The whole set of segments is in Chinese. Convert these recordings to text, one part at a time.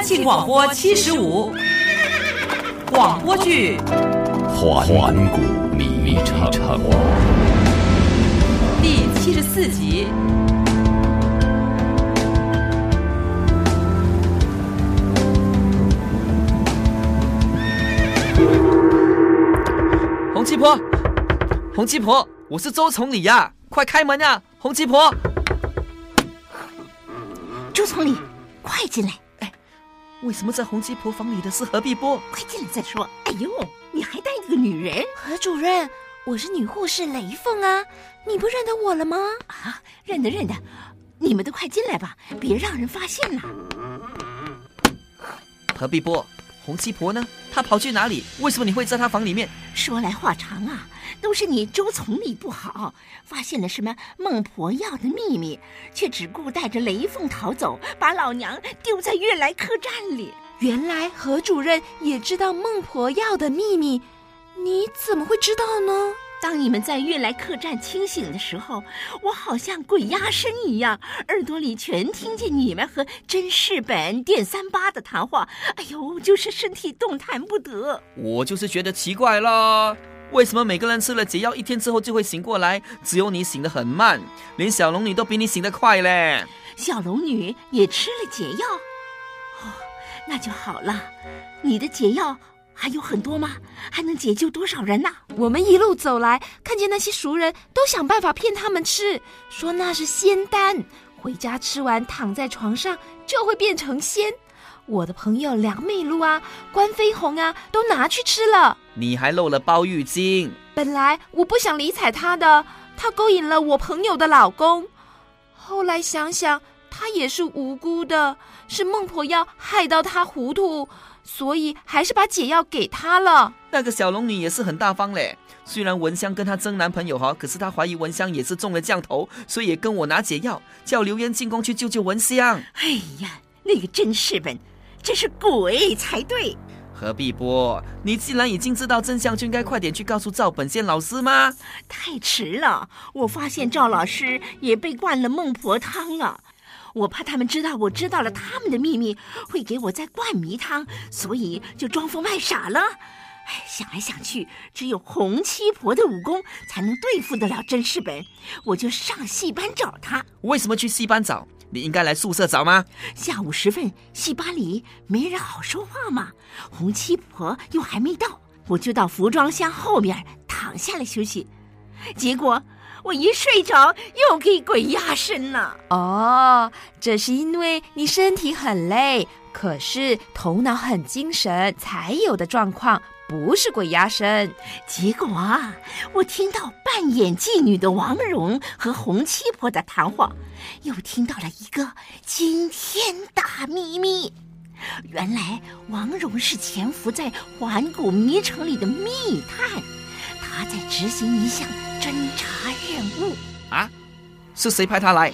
庆广播75广播剧环古迷城第74集。红七婆，我是周从理呀，快开门呀，红七婆。 周从理，快进来！ 为什么在红七婆房里的是何碧波？ 快进来再说。哎呦，你还带一个女人？ 何主任，我是女护士雷凤啊，你不认得我了吗？ 啊，认得。你们都快进来吧，别让人发现了。 何碧波，红七婆呢？她跑去哪里？为什么你会在她房里面？ 说来话长啊，都是你周从理不好，发现了什么孟婆药的秘密，却只顾带着雷凤逃走，把老娘丢在悦来客栈里。 原来何主任也知道孟婆药的秘密，你怎么会知道呢？ 当你们在悦来客栈清醒的时候，我好像鬼压身一样，耳朵里全听见你们和甄士本、电38的谈话。哎呦，就是身体动弹不得。 我就是觉得奇怪了，为什么每个人吃了解药1天之后就会醒过来，只有你醒得很慢，连小龙女都比你醒得快嘞？ 小龙女也吃了解药？哦，那就好了。你的解药还有很多吗？还能解救多少人呢？ 我们一路走来，看见那些熟人都想办法骗他们吃，说那是仙丹，回家吃完躺在床上就会变成仙。我的朋友梁美露啊、关飞鸿啊都拿去吃了。 你还漏了包玉晶。 本来我不想理睬他的，他勾引了我朋友的老公。后来想想，他也是无辜的，是孟婆药害到他糊涂，所以还是把解药给他了。 那个小龙女也是很大方嘞，虽然文香跟她争男朋友可是她怀疑文香也是中了降头，所以也跟我拿解药，叫刘渊进宫去救文香。 哎呀，那个甄士本真是鬼才对。 何碧波，你既然已经知道真相，就应该快点去告诉赵本仙老师吗？ 太迟了，我发现赵老师也被灌了孟婆汤了。我怕他们知道我知道了他们的秘密，会给我再灌迷汤，所以就装疯卖傻了。想来想去，只有红七婆的武功才能对付得了甄士本，我就上戏班找他。 为什么去戏班找？你应该来宿舍找吗？ 下午时分，戏吧里没人好说话嘛，红七婆又还没到，我就到服装箱后面躺下来休息。结果我一睡着又给鬼压身了。 哦，这是因为你身体很累，可是头脑很精神才有的状况，不是鬼压身。 结果啊，我听到扮演妓女的王蓉和红七婆的谈话，又听到了一个惊天大秘密。原来王蓉是潜伏在环古迷城里的密探，他在执行一项侦查任务啊！是谁派他来？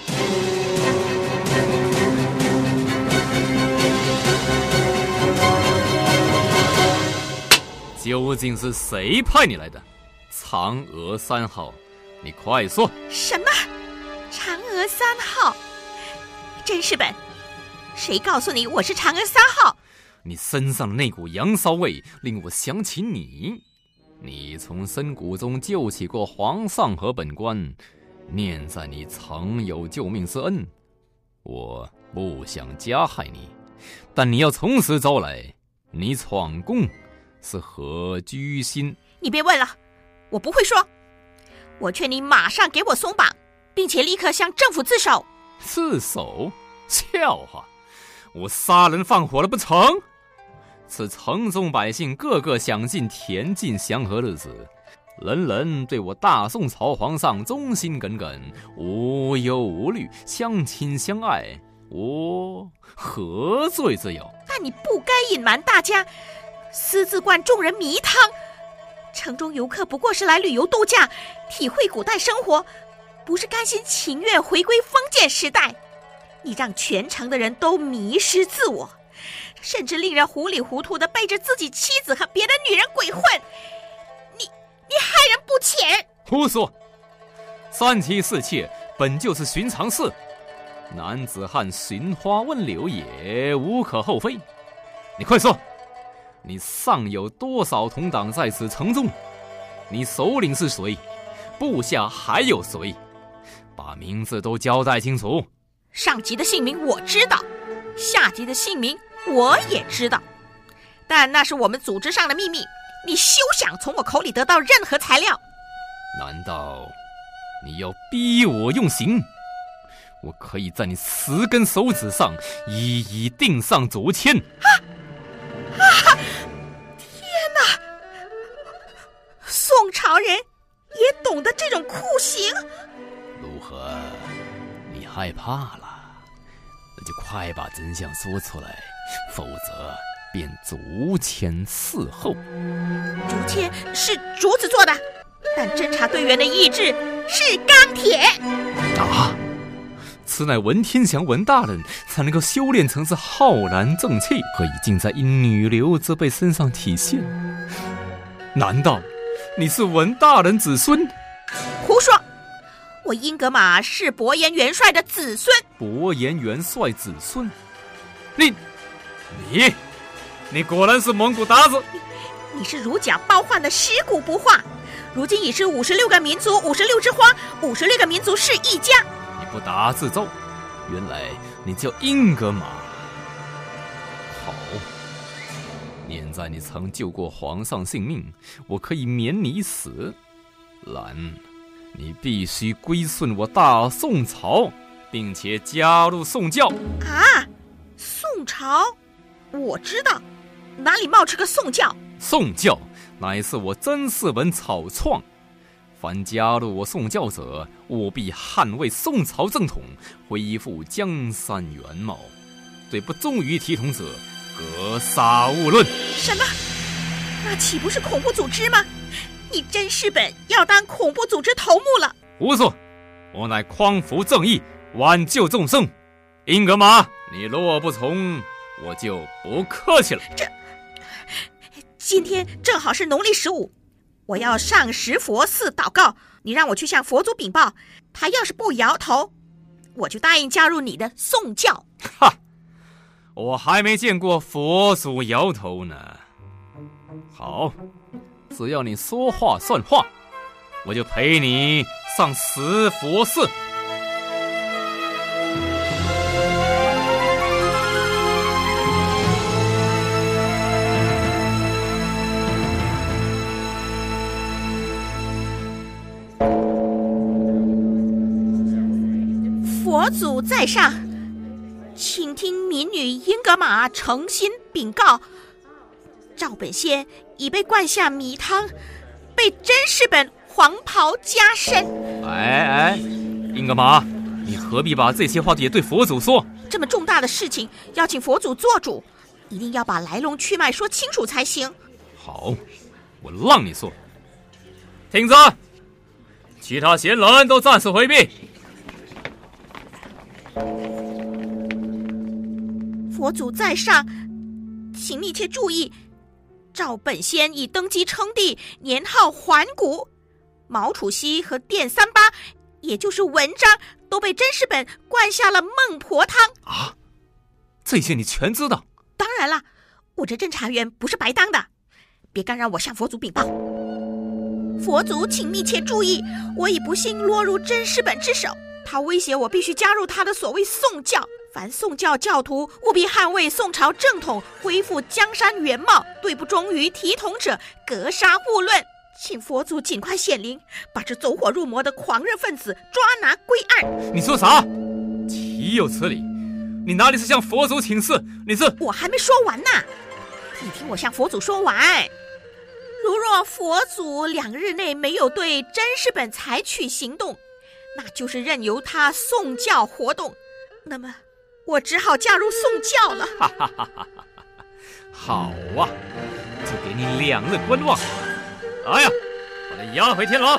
究竟是谁派你来的？嫦娥3号，你快说！ 什么？嫦娥3号？甄士本，谁告诉你我是嫦娥3号？ 你身上的那股阳骚味令我想起你。你从深谷中救起过皇上和本官，念在你曾有救命之恩，我不想加害你，但你要从实招来，你闯宫是何居心？ 你别问了，我不会说。我劝你马上给我松绑，并且立刻向政府自首。 自首？笑话！我杀人放火了不成？此城中百姓个个享尽恬静祥和日子，人人对我大宋朝皇上忠心耿耿，无忧无虑，相亲相爱，我何罪之有？ 那你不该隐瞒大家，私自灌众人迷汤。城中游客不过是来旅游度假，体会古代生活，不是甘心情愿回归封建时代。你让全城的人都迷失自我，甚至令人糊里糊涂地背着自己妻子和别的女人鬼混，你害人不浅。 胡说！3妻4妾本就是寻常事，男子汉寻花问柳也无可厚非。 你快说，你尚有多少同党在此城中？你首领是谁？部下还有谁？把名字都交代清楚。 上级的姓名我知道，下级的姓名我也知道，但那是我们组织上的秘密，你休想从我口里得到任何材料。 难道你要逼我用刑？我可以在你10根手指上一一钉上竹签。 天哪！宋朝人也懂得这种酷刑？ 如何？你害怕了？那就快把真相说出来，否则便竹签伺候。 竹签是竹子做的，但侦察队员的意志是钢铁。 啊！此乃文天祥文大人才能够修炼成是浩然正气，和已经在一女流之辈身上体现。难道你是文大人子孙？ 胡说！我英格玛是伯颜元帅的子孙。 伯颜元帅子孙？你果然是蒙古鞑子！ 你是如假包换的尸骨不化，如今已是56个民族56枝花，56个民族是一家。 你不打自咒，原来你叫英格玛。好，念在你曾救过皇上性命，我可以免你死。兰，你必须归顺我大宋朝，并且加入宋教。 啊，宋朝？我知道，哪里冒出个宋教？ 宋教乃是我甄士文草创，凡加入我宋教者，务必捍卫宋朝正统，恢复江山原貌，对不忠于体统者，格杀勿论。 什么？那岂不是恐怖组织吗？你甄士本要当恐怖组织头目了？ 胡说！我乃匡扶正义，挽救众生。英格玛，你若不从，我就不客气了。 今天正好是农历15，我要上石佛寺祷告，你让我去向佛祖禀报，他要是不摇头，我就答应加入你的宋教。 哈，我还没见过佛祖摇头呢。好，只要你说话算话，我就陪你上石佛寺。 佛祖在上，请听民女英格玛诚心禀告，赵本仙已被灌下迷汤，被甄士本黄袍加身。 英格玛，你何必把这些话也对佛祖说？ 这么重大的事情要请佛祖做主，一定要把来龙去脉说清楚才行。 好，我让你说。听着，其他闲人都暂时回避。 佛祖在上，请密切注意，赵本仙已登基称帝，年号桓古。毛楚西和殿38，也就是文章，都被甄士本灌下了孟婆汤。 啊，这些你全知道？ 当然了，我这侦查员不是白当的，别干扰我向佛祖禀报。佛祖请密切注意，我已不幸落入甄士本之手，他威胁我必须加入他的所谓宋教，凡宋教教徒务必捍卫宋朝正统，恢复江山原貌，对不忠于体统者，格杀勿论。请佛祖尽快显灵，把这走火入魔的狂热分子抓拿归案。 你说啥？岂有此理！你哪里是向佛祖请示，你是…… 我还没说完呢，你听我向佛祖说完。如若佛祖2日内没有对甄士本采取行动，那就是任由他宋教活动，那么我只好加入宋教了。 好啊，就给你2日观望。来呀，把他押回天牢。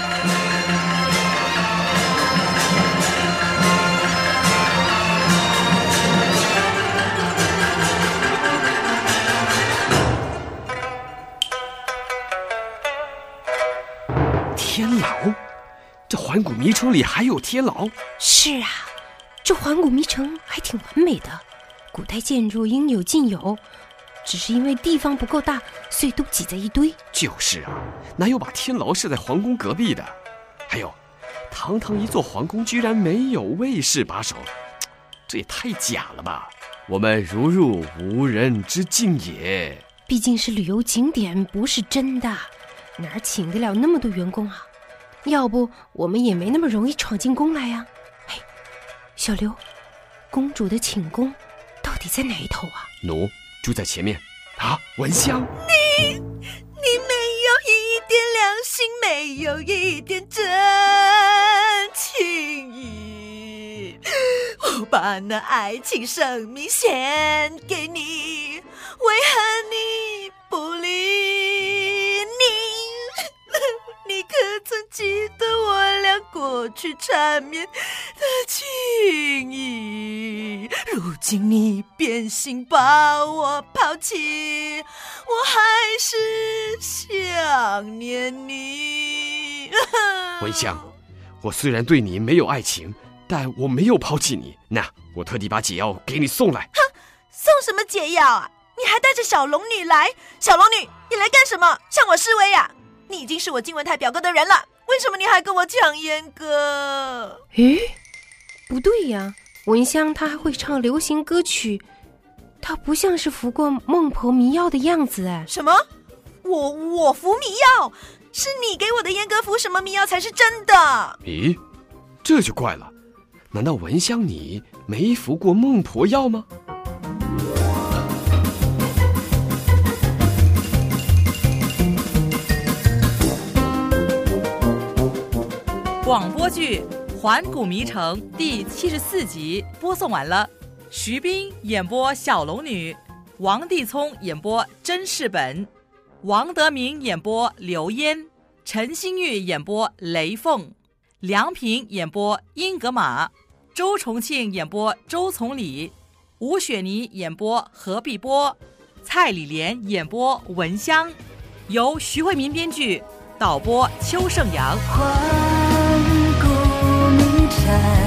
天牢？这环古迷城里还有天牢？ 是啊，这环古迷城还挺完美的，古代建筑应有尽有， 只是因为地方不够大，所以都挤在一堆。 就是啊，哪有把天牢设在皇宫隔壁的？还有，堂堂一座皇宫居然没有卫士把守，这也太假了吧！我们如入无人之境也。 毕竟是旅游景点，不是真的，哪请得了那么多员工啊？要不我们也没那么容易闯进宫来呀。嘿，小刘，公主的寝宫到底在哪一头啊？ 奴住在前面啊，蚊香， 你没有一点良心，没有一点真情义。我把那爱情生命献给你，为何你不理你可曾记得我俩过去缠绵的情谊？如今你变心把我抛弃，我还是想念你。 蚊香，我虽然对你没有爱情，但我没有抛弃你。那我特地把解药给你送来。 哼，送什么解药啊？你还带着小龙女来？小龙女，你来干什么？向我示威呀！你已经是我金文泰表哥的人了，为什么你还跟我抢阉割？ 诶，不对呀，蚊香她还会唱流行歌曲，她不像是服过孟婆迷药的样子哎。 什么？我服迷药？是你给我的阉割服什么迷药才是真的？ 咦，这就怪了，难道蚊香你没服过孟婆药吗？ 广播剧《环谷迷城》第74集播送完了。徐冰演播小龙女，王帝聪演播甄士本，王德明演播刘嫣，陈新玉演播雷凤，梁平演播英格玛，周重庆演播周从礼，吴雪妮演播何碧波，蔡李莲演播蚊香，由徐慧民编剧，导播邱胜阳。 环谷迷城。